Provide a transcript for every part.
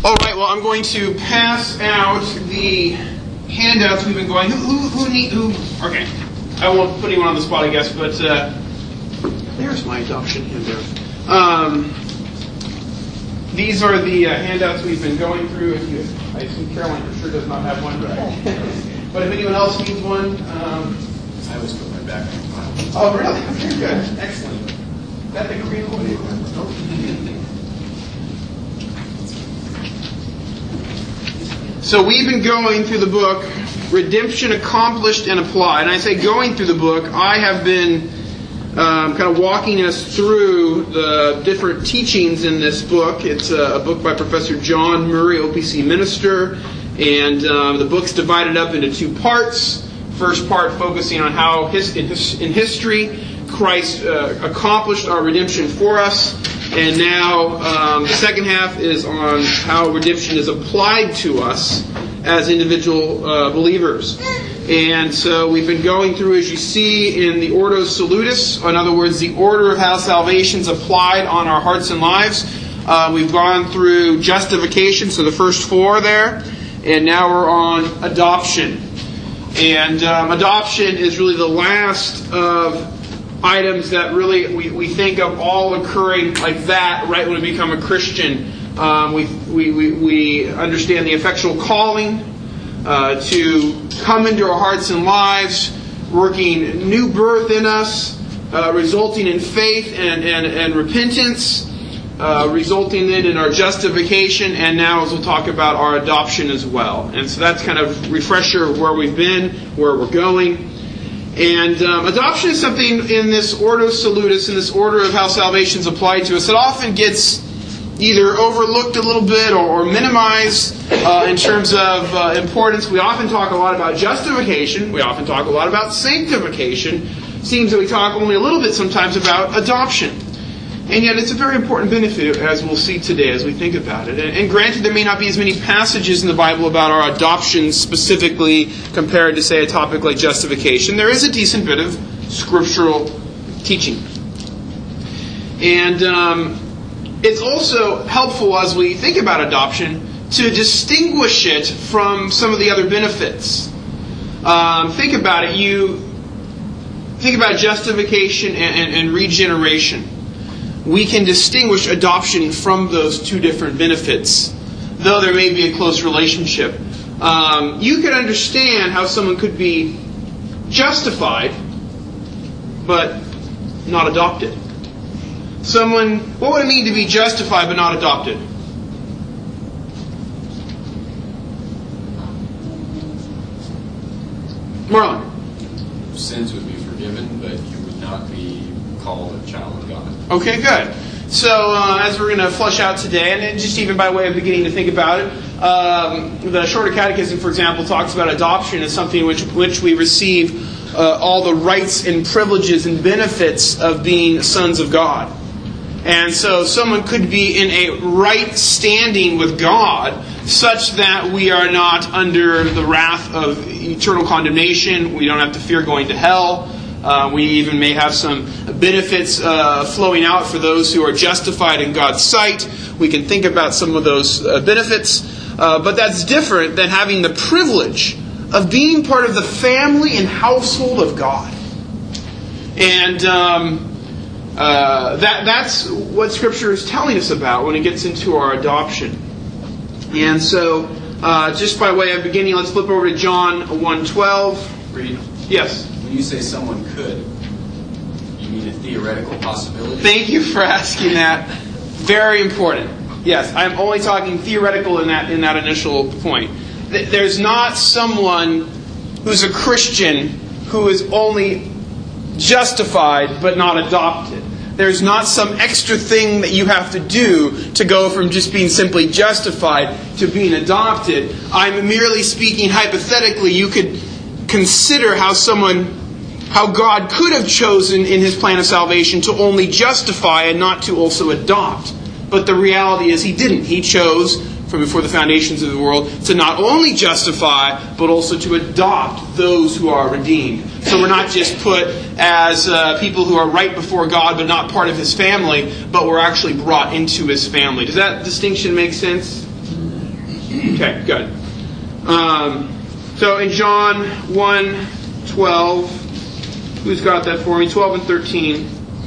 All right, well, I'm going to pass out the handouts we've been going. Who? Okay, I won't put anyone on the spot, I guess, but there's my adoption handout. These are the handouts we've been going through. I assume Caroline for sure does not have one, but if anyone else needs one, I always put my back on the pile. Oh, really? Okay, good, excellent. Is that the green one? So we've been going through the book, Redemption Accomplished and Applied. And I say going through the book, I have been kind of walking us through the different teachings in this book. It's a book by Professor John Murray, OPC minister. And the book's divided up into two parts. First part focusing on how in history Christ accomplished our redemption for us. And now the second half is on how redemption is applied to us as individual believers. And so we've been going through, as you see, in the Ordo Salutis, in other words, the order of how salvation is applied on our hearts and lives. We've gone through justification, so the first four there. And now we're on adoption. And adoption is really the last of items that really we think of all occurring like that right when we become a Christian. We understand the effectual calling to come into our hearts and lives, working new birth in us, resulting in faith and repentance, resulting then in our justification, and now as we'll talk about our adoption as well. And so that's kind of refresher of where we've been, where we're going. And adoption is something in this Ordo Salutis, in this order of how salvation is applied to us, that often gets either overlooked a little bit or minimized in terms of importance. We often talk a lot about justification. We often talk a lot about sanctification. It seems that we talk only a little bit sometimes about adoption. And yet it's a very important benefit, as we'll see today as we think about it. And granted, there may not be as many passages in the Bible about our adoption specifically compared to, say, a topic like justification. There is a decent bit of scriptural teaching. And it's also helpful as we think about adoption to distinguish it from some of the other benefits. Think about it. You think about justification and regeneration. We can distinguish adoption from those two different benefits, though there may be a close relationship. You can understand how someone could be justified, but not adopted. What would it mean to be justified but not adopted? Marlon. Sins would be forgiven, but you would not be called a child of God. Okay, good. So as we're going to flesh out today, and just even by way of beginning to think about it, the Shorter Catechism, for example, talks about adoption as something which we receive all the rights and privileges and benefits of being sons of God. And so someone could be in a right standing with God such that we are not under the wrath of eternal condemnation. We don't have to fear going to hell. We even may have some benefits flowing out for those who are justified in God's sight. We can think about some of those benefits. But that's different than having the privilege of being part of the family and household of God. And that's what Scripture is telling us about when it gets into our adoption. And so, just by way of beginning, let's flip over to John 1:12. Read. Yes. When you say someone could, you mean a theoretical possibility? Thank you for asking that. Very important. Yes, I'm only talking theoretical in that initial point. There's not someone who's a Christian who is only justified but not adopted. There's not some extra thing that you have to do to go from just being simply justified to being adopted. I'm merely speaking hypothetically. You could consider how God could have chosen in His plan of salvation to only justify and not to also adopt. But the reality is He didn't. He chose from before the foundations of the world to not only justify, but also to adopt those who are redeemed. So we're not just put as people who are right before God, but not part of His family, but we're actually brought into His family. Does that distinction make sense? Okay, good. So in John 1:12, who's got that for me? 12 and 13.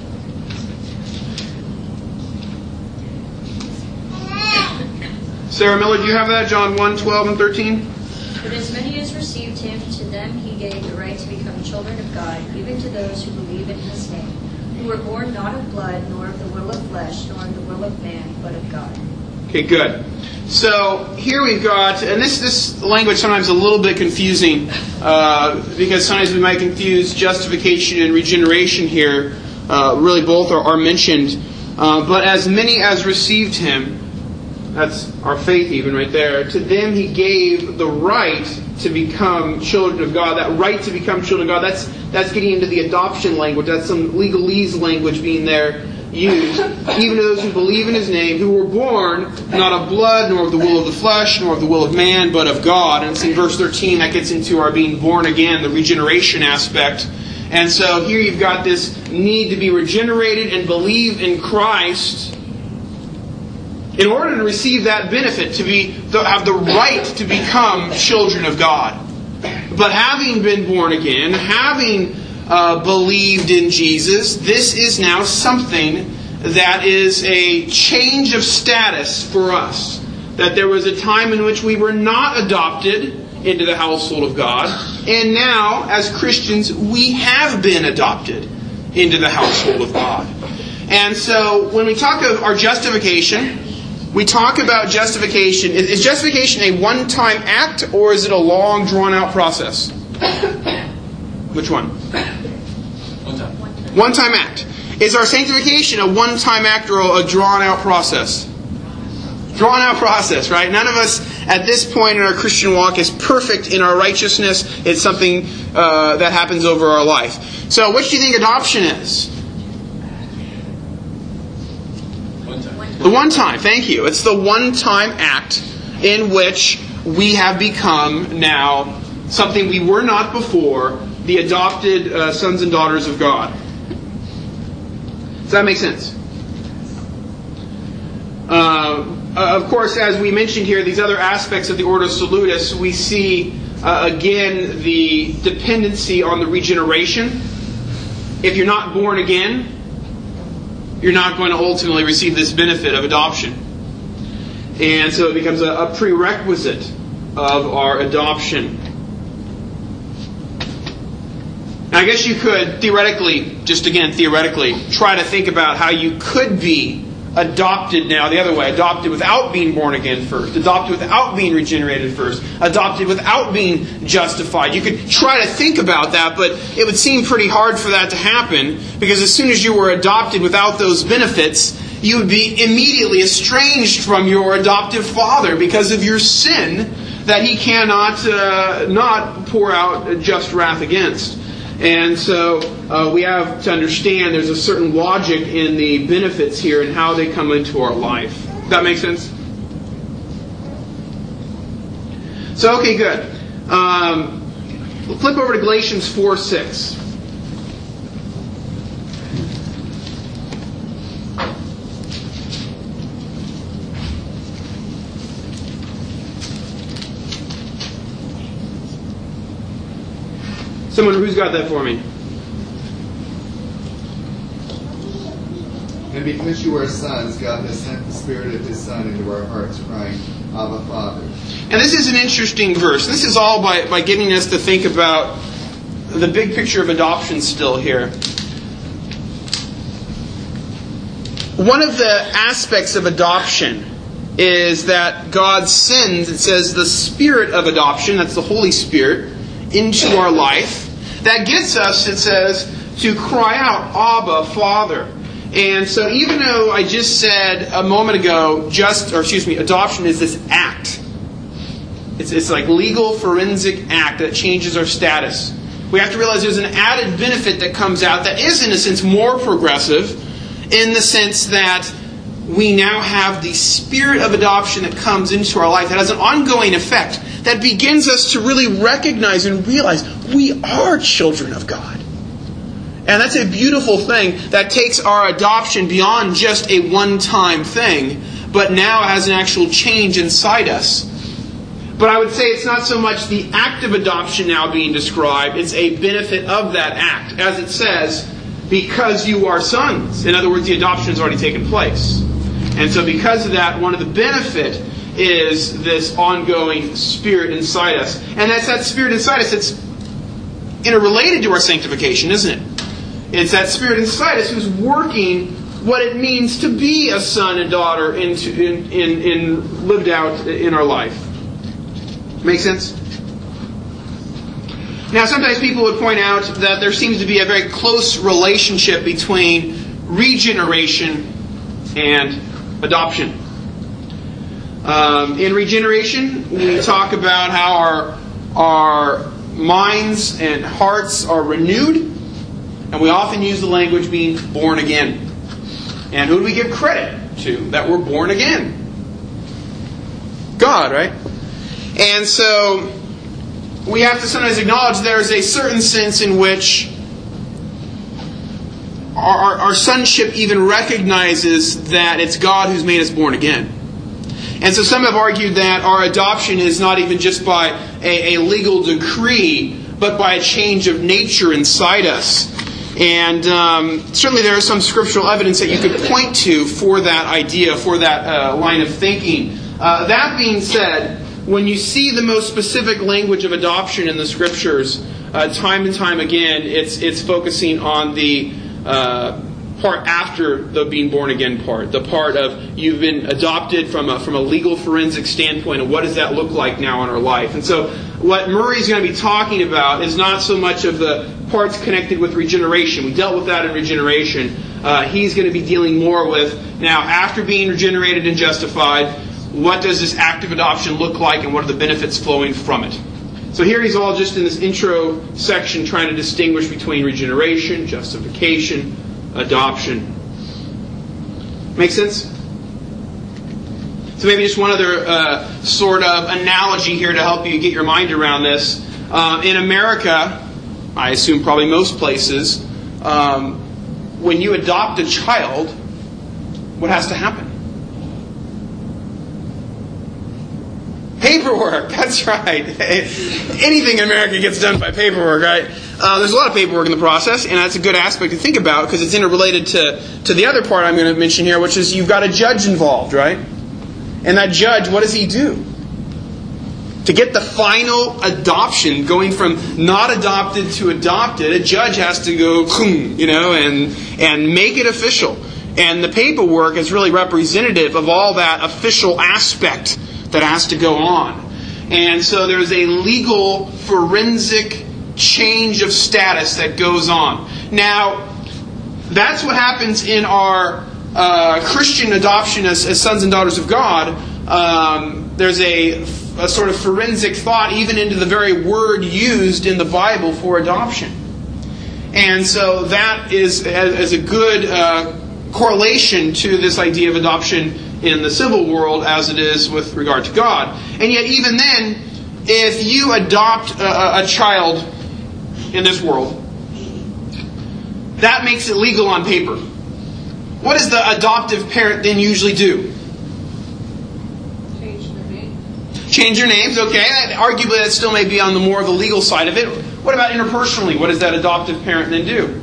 Sarah Miller, do you have that? John 1:12 and 13? But as many as received him, to them he gave the right to become children of God, even to those who believe in his name, who were born not of blood, nor of the will of flesh, nor of the will of man, but of God. Okay, good. So here we've got, and this language sometimes a little bit confusing, because sometimes we might confuse justification and regeneration here. Really both are mentioned. But as many as received him, that's our faith even right there, to them he gave the right to become children of God. That right to become children of God, that's getting into the adoption language. That's some legalese language being there used. Even to those who believe in his name, who were born not of blood, nor of the will of the flesh, nor of the will of man, but of God. And it's in verse 13 that gets into our being born again, the regeneration aspect. And so here you've got this need to be regenerated and believe in Christ in order to receive that benefit, to have the right to become children of God. But having been born again, having believed in Jesus, this is now something that is a change of status for us. That there was a time in which we were not adopted into the household of God, and now, as Christians, we have been adopted into the household of God. And so, when we talk of our justification, we talk about justification. Is justification a one-time act, or is it a long, drawn-out process? Which one? One time. One-time act. Is our sanctification a one-time act or a drawn-out process? Drawn-out process, right? None of us at this point in our Christian walk is perfect in our righteousness. It's something that happens over our life. So, what do you think adoption is? The one time, thank you. It's the one-time act in which we have become now something we were not before, the adopted sons and daughters of God. Does that make sense? Of course, as we mentioned here, these other aspects of the Ordo Salutis, we see again the dependency on the regeneration. If you're not born again, you're not going to ultimately receive this benefit of adoption. And so it becomes a prerequisite of our adoption. Now, I guess you could theoretically, try to think about how you could be adopted now the other way. Adopted without being born again first. Adopted without being regenerated first. Adopted without being justified. You could try to think about that, but it would seem pretty hard for that to happen, because as soon as you were adopted without those benefits, you would be immediately estranged from your adoptive father because of your sin that he cannot not pour out just wrath against. And so we have to understand there's a certain logic in the benefits here and how they come into our life. Does that make sense? So, okay, good. We'll flip over to Galatians 4:6. Someone who's got that for me? And because you are sons, God has sent the Spirit of His Son into our hearts, crying, Abba, Father. And this is an interesting verse. This is all by getting us to think about the big picture of adoption still here. One of the aspects of adoption is that God sends, it says, the Spirit of adoption, that's the Holy Spirit, into our life. That gets us, it says, to cry out, Abba, Father. And so even though I just said a moment ago, adoption is this act. It's like legal forensic act that changes our status. We have to realize there's an added benefit that comes out that is, in a sense, more progressive, in the sense that we now have the Spirit of adoption that comes into our life that has an ongoing effect that begins us to really recognize and realize we are children of God. And that's a beautiful thing that takes our adoption beyond just a one-time thing, but now has an actual change inside us But I would say it's not so much the act of adoption now being described, it's a benefit of that act. As it says, because you are sons. In other words, the adoption has already taken place. And so because of that, one of the benefit is this ongoing Spirit inside us. And that's that Spirit inside us that's interrelated to our sanctification, isn't it? It's that Spirit inside us who's working what it means to be a son and daughter in lived out in our life. Make sense? Now, sometimes people would point out that there seems to be a very close relationship between regeneration and adoption. In regeneration, we talk about how our minds and hearts are renewed, and we often use the language being born again. And who do we give credit to that we're born again? God, right? And so we have to sometimes acknowledge there's a certain sense in which our sonship even recognizes that it's God who's made us born again. And so some have argued that our adoption is not even just by a legal decree, but by a change of nature inside us. And certainly there is some scriptural evidence that you could point to for that idea, for that line of thinking. That being said, when you see the most specific language of adoption in the Scriptures, time and time again, it's focusing on the part after the being born again part. The part of you've been adopted from a legal forensic standpoint, and what does that look like now in our life? And so what Murray's going to be talking about is not so much of the parts connected with regeneration. We dealt with that in regeneration. He's going to be dealing more with, now after being regenerated and justified, what does this act of adoption look like, and what are the benefits flowing from it? So here he's all just in this intro section trying to distinguish between regeneration, justification, adoption. Make sense? So maybe just one other sort of analogy here to help you get your mind around this. In America, I assume probably most places, when you adopt a child, what has to happen? Paperwork, that's right. Anything in America gets done by paperwork, right? There's a lot of paperwork in the process, and that's a good aspect to think about because it's interrelated to the other part I'm going to mention here, which is you've got a judge involved, right? And that judge, what does he do? To get the final adoption, going from not adopted to adopted, a judge has to go, and make it official. And the paperwork is really representative of all that official aspect that has to go on. And so there's a legal forensic change of status that goes on. Now, that's what happens in our Christian adoption as sons and daughters of God. There's a sort of forensic thought even into the very word used in the Bible for adoption. And so that is a good correlation to this idea of adoption in the civil world as it is with regard to God. And yet even then, if you adopt a child in this world, that makes it legal on paper. What does the adoptive parent then usually do? Change their name. Change their names, okay. Arguably that still may be on the more of the legal side of it. What about interpersonally? What does that adoptive parent then do?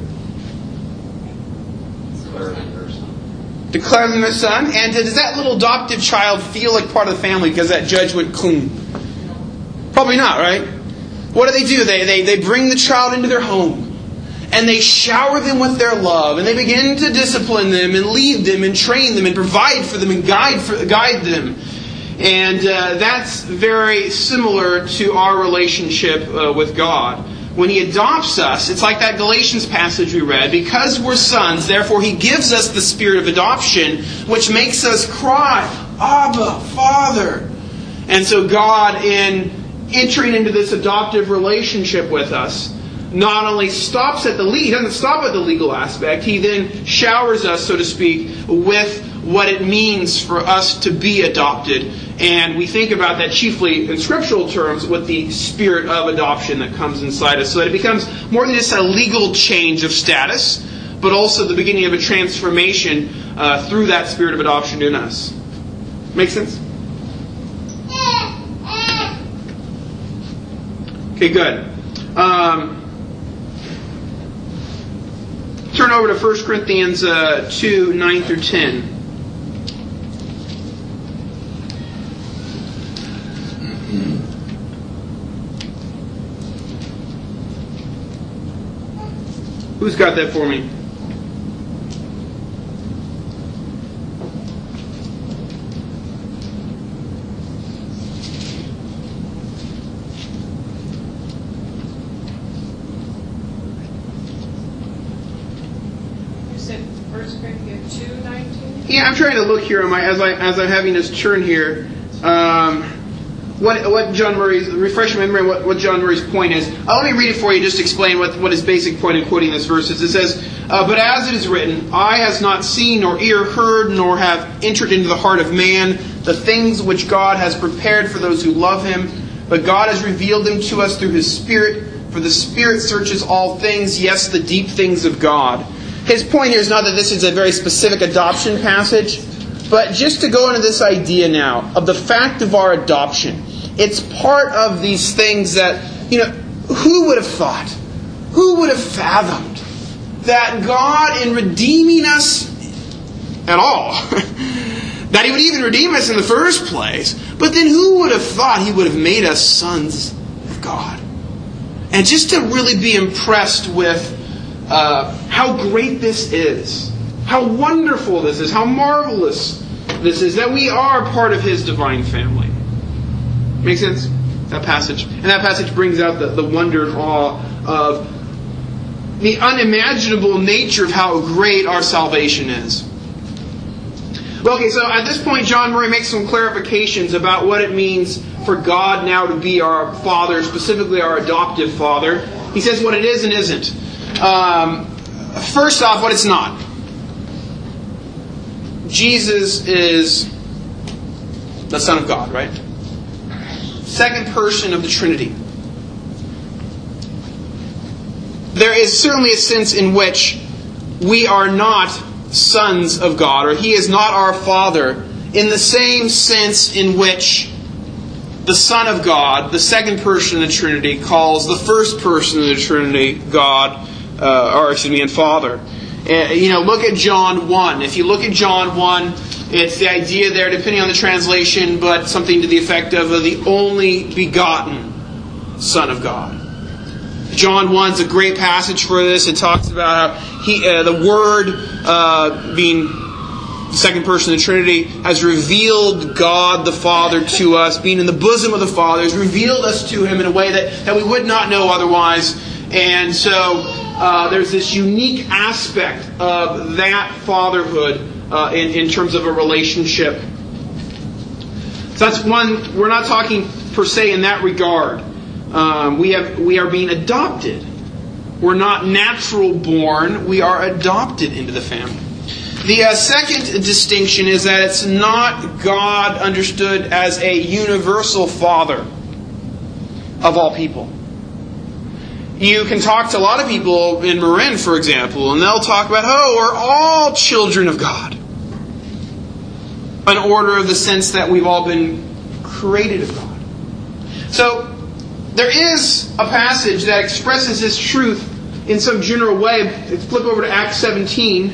Declare them their son. And does that little adoptive child feel like part of the family because that judge went clean? Probably not, right? What do? They bring the child into their home. And they shower them with their love. And they begin to discipline them and lead them and train them and provide for them and guide them. And that's very similar to our relationship with God. When He adopts us, it's like that Galatians passage we read. Because we're sons, therefore He gives us the spirit of adoption, which makes us cry, Abba, Father. And so God, in entering into this adoptive relationship with us, not only stops at He doesn't stop at the legal aspect, He then showers us, so to speak, with what it means for us to be adopted. And we think about that chiefly in scriptural terms with the spirit of adoption that comes inside us. So that it becomes more than just a legal change of status, but also the beginning of a transformation through that spirit of adoption in us. Make sense? Okay, good. Turn over to 1 Corinthians 2, 9 through 10. Who's got that for me? Yeah, I'm trying to look here as I'm having this turn here. What John Murray's, refresh my memory what John Murray's point is. Let me read it for you just to explain what his basic point in quoting this verse is. It says, but as it is written, eye has not seen, nor ear heard, nor have entered into the heart of man the things which God has prepared for those who love Him. But God has revealed them to us through His Spirit, for the Spirit searches all things, yes, the deep things of God. His point here is not that this is a very specific adoption passage, but just to go into this idea now of the fact of our adoption. It's part of these things that, who would have thought? Who would have fathomed that God, in redeeming us at all, that He would even redeem us in the first place, but then who would have thought He would have made us sons of God? And just to really be impressed with how great this is, how wonderful this is, how marvelous this is, that we are part of His divine family. Make sense? That passage. And that passage brings out the wonder and awe of the unimaginable nature of how great our salvation is. Well, okay, so at this point, John Murray makes some clarifications about what it means for God now to be our Father, specifically our adoptive Father. He says what it is and isn't. First off, what it's not. Jesus is the Son of God, right? Second person of the Trinity. There is certainly a sense in which we are not sons of God, or He is not our Father, in the same sense in which the Son of God, the second person of the Trinity, calls the first person of the Trinity God, and Father. Look at John 1. If you look at John 1, it's the idea there, depending on the translation, but something to the effect of the only begotten Son of God. John 1 is a great passage for this. It talks about how the Word, being the second person of the Trinity, has revealed God the Father to us, being in the bosom of the Father, has revealed us to Him in a way that we would not know otherwise. And so there's this unique aspect of that fatherhood in terms of a relationship. So that's one. We're not talking per se in that regard. We are being adopted. We're not natural born. We are adopted into the family. The second distinction is that it's not God understood as a universal Father of all people. You can talk to a lot of people in Marin, for example, and they'll talk about, we're all children of God. An order of the sense that we've all been created of God. So, there is a passage that expresses this truth in some general way. Let's flip over to Acts 17.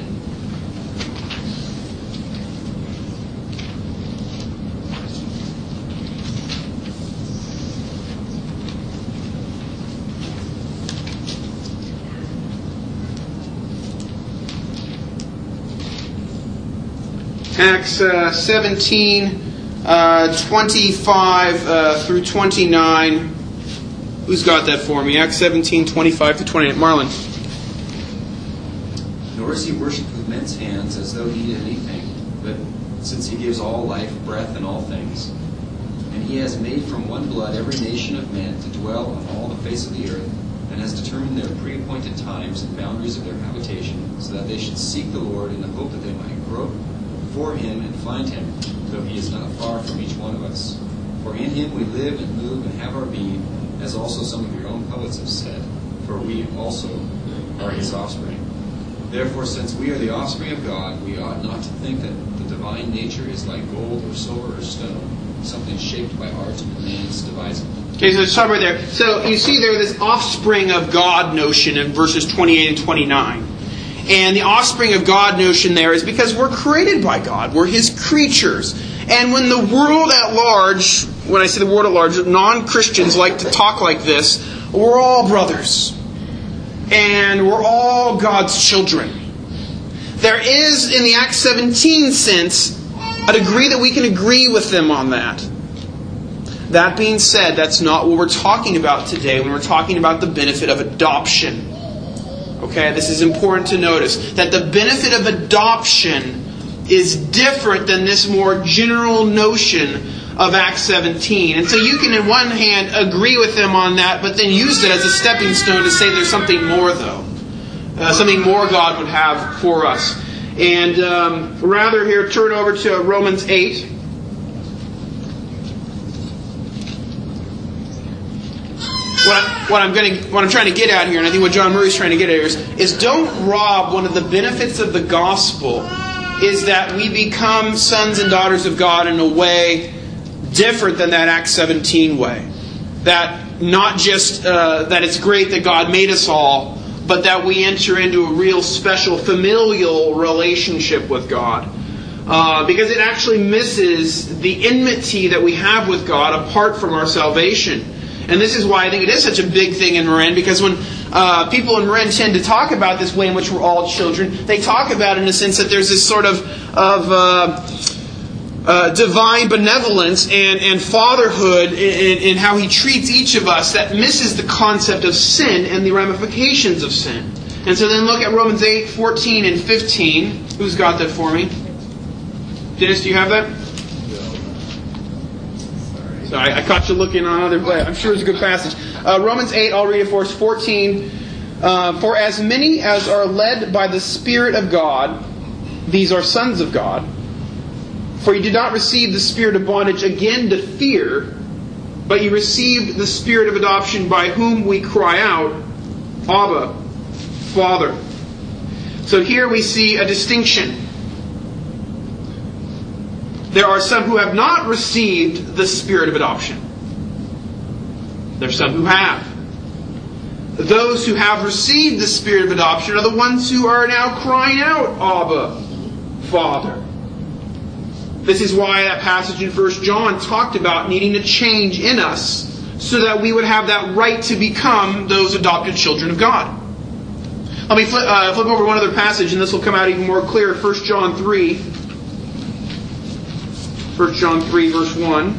Acts 17, 25 through 29. Who's got that for me? Acts 17, 25 to 28. Marlon. Nor is He worshipped with men's hands as though He did anything, but since He gives all life, breath, and all things. And He has made from one blood every nation of men to dwell on all the face of the earth, and has determined their pre-appointed times and boundaries of their habitation, so that they should seek the Lord in the hope that they might grope for Him and find Him, though He is not far from each one of us. For in Him we live and move and have our being, as also some of your own poets have said, for we also are His offspring. Therefore, since we are the offspring of God, we ought not to think that the divine nature is like gold or silver or stone, something shaped by art and man's devising. Okay, so let's stop right there. So you see there this offspring of God notion in verses 28 and 29. And the offspring of God notion there is because we're created by God. We're His creatures. And when the world at large, when I say the world at large, non-Christians like to talk like this, we're all brothers. And we're all God's children. There is, in the Acts 17 sense, a degree that we can agree with them on that. That being said, that's not what we're talking about today when we're talking about the benefit of adoption. Okay, this is important to notice. That the benefit of adoption is different than this more general notion of Acts 17. And so you can, in one hand, agree with them on that, but then use it as a stepping stone to say there's something more, though. Something more God would have for us. And rather here, turn over to Romans 8. What I'm trying to get at here, and I think what John Murray's trying to get at here is don't rob one of the benefits of the gospel is that we become sons and daughters of God in a way different than that Acts 17 way. That not just that it's great that God made us all, but that we enter into a real special familial relationship with God. Because it actually misses the enmity that we have with God apart from our salvation. And this is why I think it is such a big thing in Marin, because when people in Marin tend to talk about this way in which we're all children, they talk about it in a sense that there's this sort of divine benevolence and fatherhood in how He treats each of us that misses the concept of sin and the ramifications of sin. And so then look at Romans 8, 14 and 15. Who's got that for me? Dennis, do you have that? Sorry, I caught you looking on other way. I'm sure it's a good passage. Romans 8, I'll read it for us. 14. For as many as are led by the Spirit of God, these are sons of God. For you did not receive the spirit of bondage again to fear, but you received the Spirit of adoption by whom we cry out, Abba, Father. So here we see a distinction. There are some who have not received the Spirit of adoption. There are some who have. Those who have received the Spirit of adoption are the ones who are now crying out, Abba, Father. This is why that passage in 1 John talked about needing a change in us so that we would have that right to become those adopted children of God. Let me flip over one other passage, and this will come out even more clear. 1 John 3. 1 John 3, verse 1.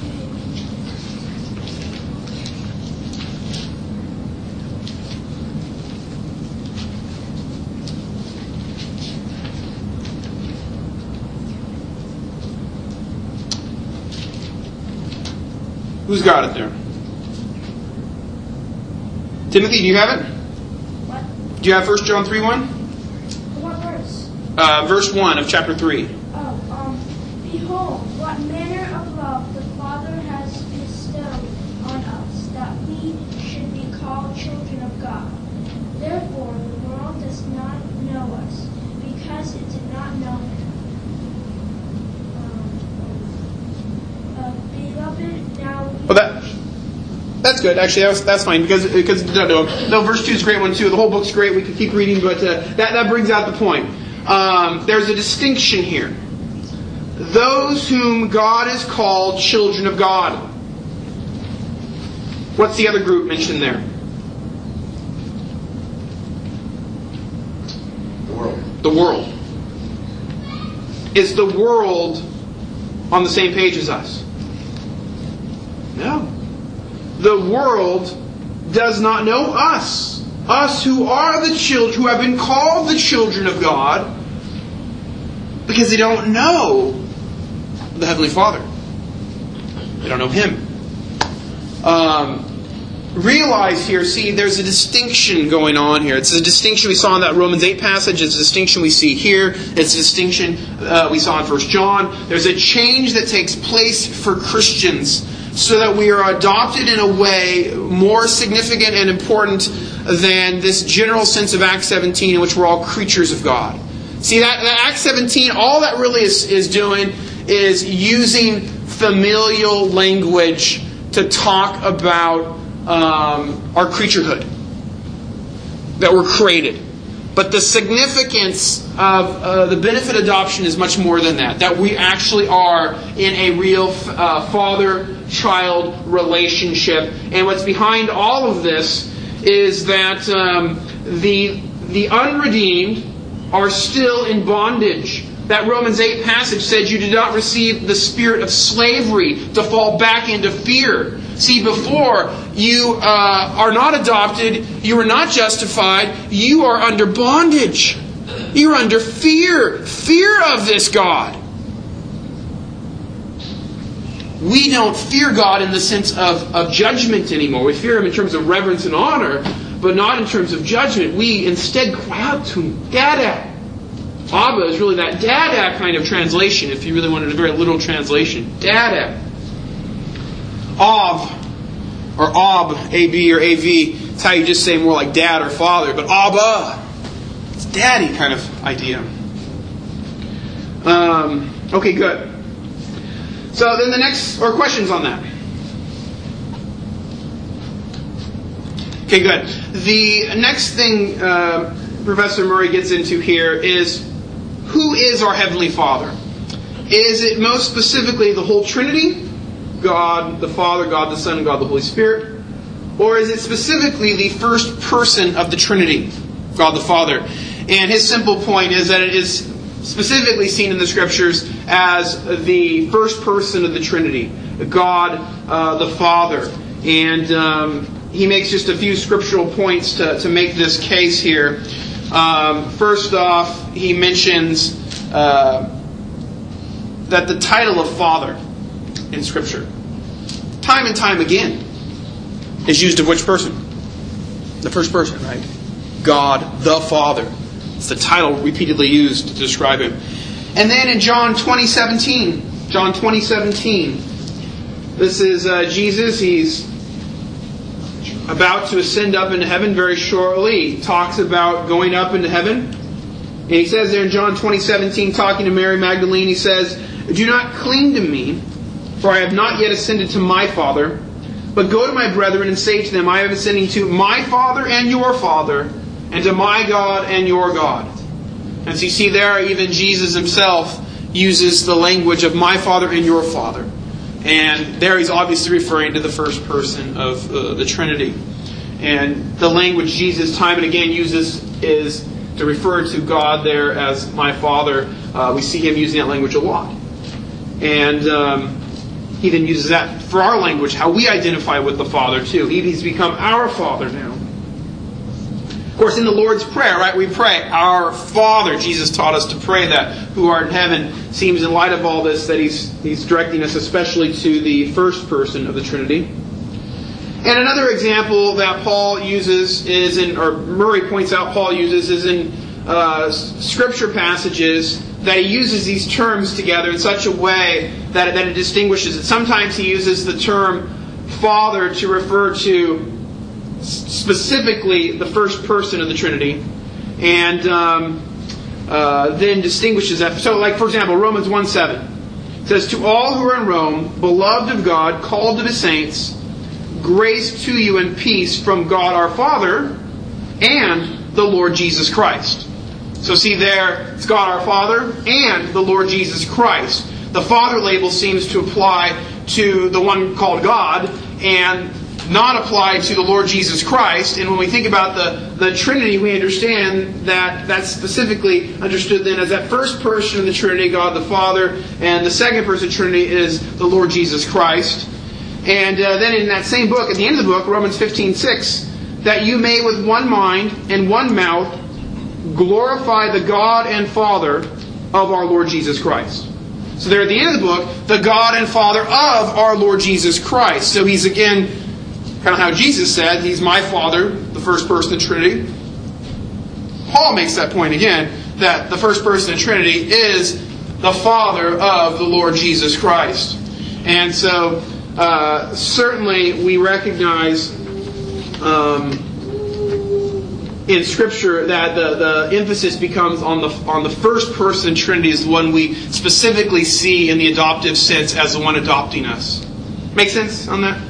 Who's got it there? Timothy, do you have it? What? Do you have 1 John 3, 1? What verse? Verse 1 of chapter 3. Behold, what manner of love the Father has bestowed on us, that we should be called children of God. Therefore the world does not know us, because it did not know Him. Beloved, now we... Well, that's good. Actually, that's fine, because no, verse 2 is a great one too. The whole book's great. We could keep reading, but that brings out the point. There's a distinction here. Those whom God has called children of God. What's the other group mentioned there? The world. The world. Is the world on the same page as us? No. The world does not know us. Us who are the children, who have been called the children of God, because they don't know the Heavenly Father. They don't know Him. Realize here, see, there's a distinction going on here. It's a distinction we saw in that Romans 8 passage. It's a distinction we see here. It's a distinction we saw in 1 John. There's a change that takes place for Christians so that we are adopted in a way more significant and important than this general sense of Acts 17 in which we're all creatures of God. See, that Acts 17, all that really is doing is using familial language to talk about our creaturehood, that we're created. But the significance of the benefit adoption is much more than that. That we actually are in a real father-child relationship. And what's behind all of this is that the unredeemed are still in bondage. That Romans 8 passage said you did not receive the spirit of slavery to fall back into fear. See, before you are not adopted, you are not justified, you are under bondage. You're under fear. Fear of this God. We don't fear God in the sense of judgment anymore. We fear Him in terms of reverence and honor, but not in terms of judgment. We instead cry out to Him, Dada. Abba is really that Dada kind of translation, if you really wanted a very literal translation. Dada. Av, or Ab, A-B or A-V. It's how you just say more like dad or father. But Abba, it's daddy kind of idea. Okay, good. So then the next, or questions on that? Okay, good. The next thing Professor Murray gets into here is, who is our Heavenly Father? Is it most specifically the whole Trinity? God the Father, God the Son, and God the Holy Spirit? Or is it specifically the first person of the Trinity, God the Father? And his simple point is that it is specifically seen in the Scriptures as the first person of the Trinity, God the Father. And he makes just a few scriptural points to make this case here. First off, he mentions that the title of Father in Scripture, time and time again, is used of which person? The first person, right? God the Father. It's the title repeatedly used to describe Him. And then in John 20:17, this is Jesus. He's about to ascend up into heaven very shortly. He talks about going up into heaven. And he says there in John 20:17, talking to Mary Magdalene, he says, "Do not cling to me, for I have not yet ascended to my Father, but go to my brethren and say to them, I am ascending to my Father and your Father, and to my God and your God." And so you see there, even Jesus Himself uses the language of my Father and your Father. And there He's obviously referring to the first person of the Trinity. And the language Jesus time and again uses is to refer to God there as my Father. We see Him using that language a lot. And He then uses that for our language, how we identify with the Father too. He's become our Father now. Of course, in the Lord's Prayer, right, we pray, Our Father. Jesus taught us to pray that, who art in heaven. Seems in light of all this that He's directing us especially to the first person of the Trinity. And another example that Paul uses is or Murray points out Paul uses, is in Scripture passages that he uses these terms together in such a way that it distinguishes it. Sometimes he uses the term Father to refer to specifically the first person of the Trinity, and then distinguishes that. So, like, for example, Romans 1:7 says, "To all who are in Rome, beloved of God, called to the saints, grace to you and peace from God our Father and the Lord Jesus Christ." So see there, it's God our Father and the Lord Jesus Christ. The Father label seems to apply to the one called God and not apply to the Lord Jesus Christ. And when we think about the Trinity, we understand that that's specifically understood then as that first person of the Trinity, God the Father, and the second person of the Trinity is the Lord Jesus Christ. And then in that same book, at the end of the book, Romans 15:6, "that you may with one mind and one mouth glorify the God and Father of our Lord Jesus Christ." So there at the end of the book, the God and Father of our Lord Jesus Christ. So He's again, kind of how Jesus said, He's my Father, the first person of the Trinity. Paul makes that point again, that the first person of the Trinity is the Father of the Lord Jesus Christ. And so, certainly we recognize in Scripture that the emphasis becomes on the first person Trinity is the one we specifically see in the adoptive sense as the one adopting us. Make sense on that?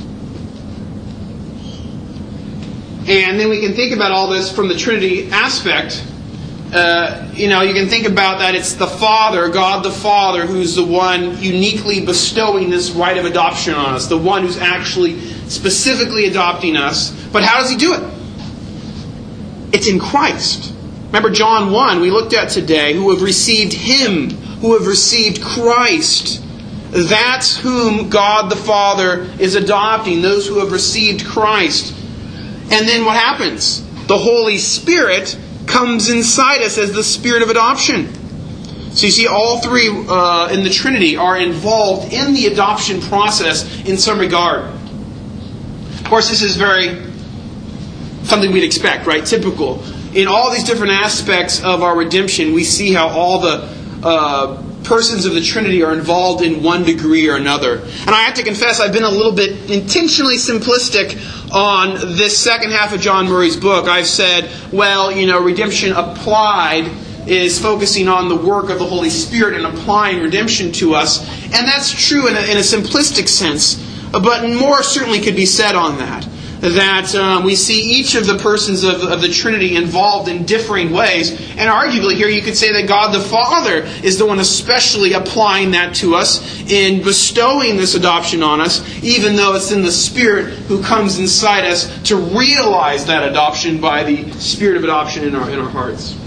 And then we can think about all this from the Trinity aspect. You can think about that it's the Father, God the Father, who's the one uniquely bestowing this right of adoption on us. The one who's actually specifically adopting us. But how does He do it? It's in Christ. Remember John 1 we looked at today, who have received Him, who have received Christ. That's whom God the Father is adopting, those who have received Christ. And then what happens? The Holy Spirit comes inside us as the Spirit of adoption. So you see, all three in the Trinity are involved in the adoption process in some regard. Of course, this is something we'd expect, right? Typical. In all these different aspects of our redemption, we see how all the persons of the Trinity are involved in one degree or another. And I have to confess, I've been a little bit intentionally simplistic on this second half of John Murray's book. I've said, redemption applied is focusing on the work of the Holy Spirit and applying redemption to us. And that's true in a simplistic sense. But more certainly could be said on that. That we see each of the persons of the Trinity involved in differing ways. And arguably here you could say that God the Father is the one especially applying that to us in bestowing this adoption on us, even though it's in the Spirit who comes inside us to realize that adoption by the Spirit of adoption in our hearts.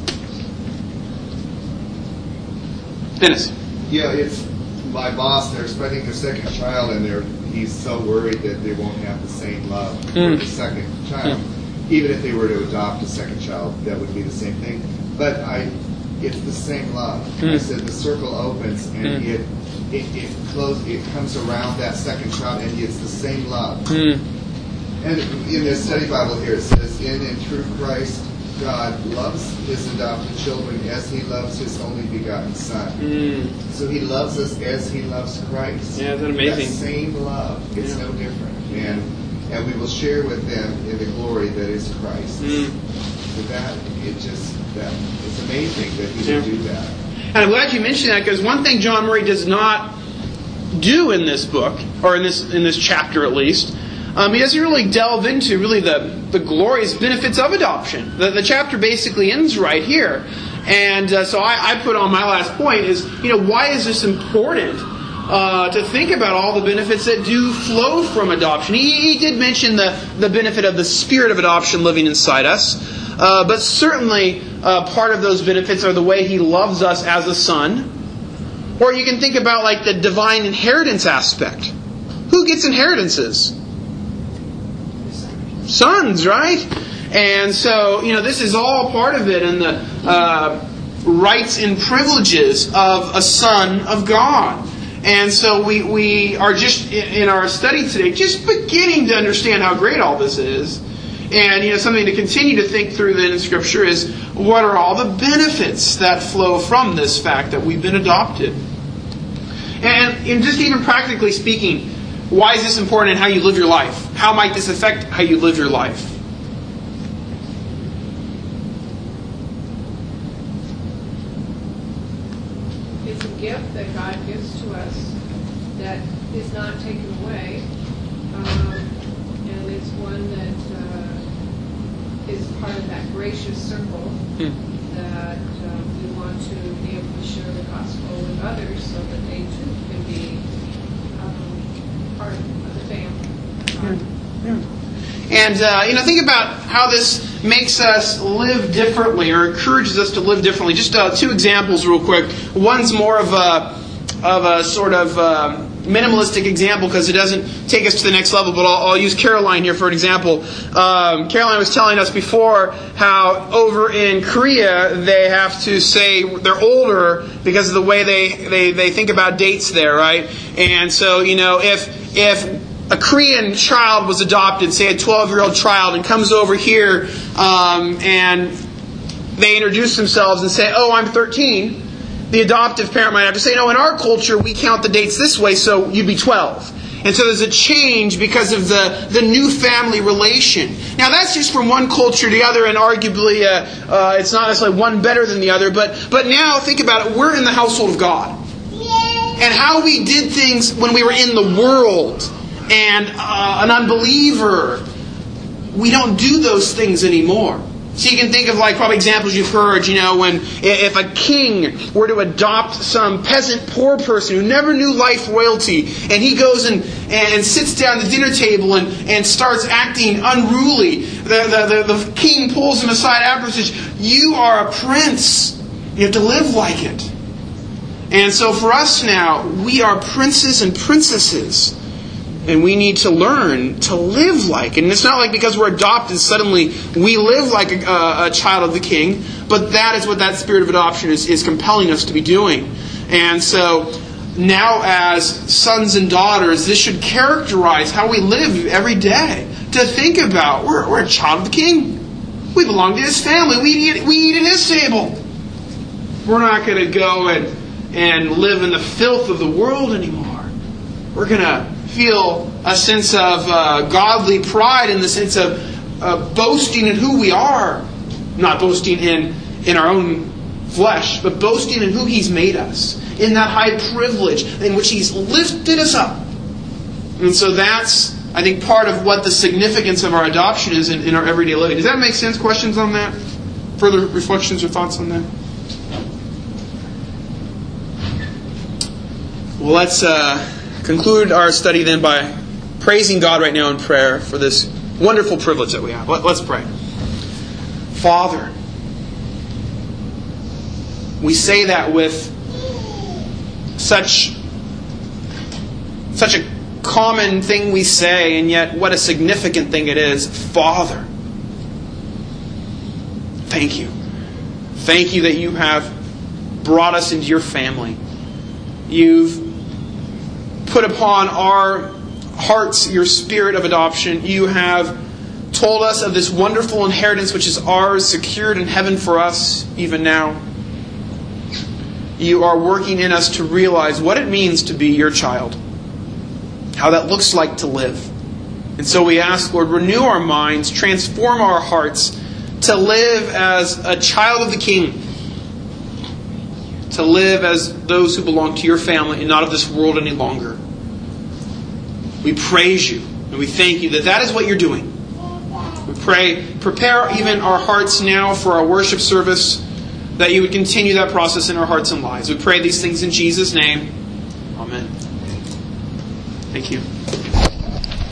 Dennis. Yeah, it's my boss. They're expecting their second child, and he's so worried that they won't have the same love for the second child. Even if they were to adopt a second child, that would be the same thing. But it's the same love. I said the circle opens, and it comes around that second child, and it's the same love. And in the study Bible here, it says, "In and through Christ, God loves His adopted children as He loves His only begotten Son." So He loves us as He loves Christ. Yeah, isn't that amazing? That same love. It's no different. And we will share with them in the glory that is Christ. With that, it's amazing that He would do that. And I'm glad you mentioned that, because one thing John Murray does not do in this book, or in this chapter at least, he doesn't really delve into really the glorious benefits of adoption. The chapter basically ends right here. And so I put on my last point is, why is this important to think about all the benefits that do flow from adoption? He did mention the benefit of the Spirit of adoption living inside us. But certainly part of those benefits are the way He loves us as a son. Or you can think about like the divine inheritance aspect. Who gets inheritances? Sons, right? And so, this is all part of it, and the rights and privileges of a son of God. And so we are just, in our study today, just beginning to understand how great all this is. And, something to continue to think through then in Scripture is, what are all the benefits that flow from this fact that we've been adopted? And just even practically speaking, why is this important in how you live your life? How might this affect how you live your life? It's a gift that God gives to us that is not taken away. And it's one that is part of that gracious circle that we want to be able to share the gospel with others so that they too can be part of the family. And, think about how this makes us live differently or encourages us to live differently. Just two examples real quick. One's more of a sort of minimalistic example because it doesn't take us to the next level, but I'll use Caroline here for an example. Caroline was telling us before how over in Korea they have to say they're older because of the way they think about dates there, right? And so, if a Korean child was adopted, say a 12-year-old child, and comes over here and they introduce themselves and say, "Oh, I'm 13," the adoptive parent might have to say, "No, in our culture we count the dates this way, so you'd be 12." And so there's a change because of the new family relation. Now that's just from one culture to the other, and arguably it's not necessarily one better than the other. But now think about it. We're in the household of God. And how we did things when we were in the world and an unbeliever, we don't do those things anymore. So you can think of probably examples you've heard, when if a king were to adopt some peasant poor person who never knew life royalty, and he goes and sits down at the dinner table and starts acting unruly, the king pulls him aside after and says, "You are a prince. You have to live like it." And so for us now, we are princes and princesses. And we need to learn to live like. And it's not like because we're adopted, suddenly we live like a child of the king. But that is what that spirit of adoption is compelling us to be doing. And so now as sons and daughters, this should characterize how we live every day. To think about, we're a child of the king. We belong to his family. We eat at his table. We're not going to go and live in the filth of the world anymore. We're going to feel a sense of godly pride in the sense of boasting in who we are. Not boasting in our own flesh, but boasting in who He's made us. In that high privilege in which He's lifted us up. And so that's, I think, part of what the significance of our adoption is in our everyday living. Does that make sense? Questions on that? Further reflections or thoughts on that? Well, let's conclude our study then by praising God right now in prayer for this wonderful privilege that we have. Let's pray. Father, we say that with such a common thing we say, and yet what a significant thing it is. Father, thank you. Thank you that you have brought us into your family. You've put upon our hearts your spirit of adoption. You have told us of this wonderful inheritance which is ours, secured in heaven for us even now. You are working in us to realize what it means to be your child, how that looks like to live. And so we ask, Lord, renew our minds, transform our hearts to live as a child of the King, to live as those who belong to your family and not of this world any longer. We praise you and we thank you that is what you're doing. We pray, prepare even our hearts now for our worship service, that you would continue that process in our hearts and lives. We pray these things in Jesus' name. Amen. Thank you.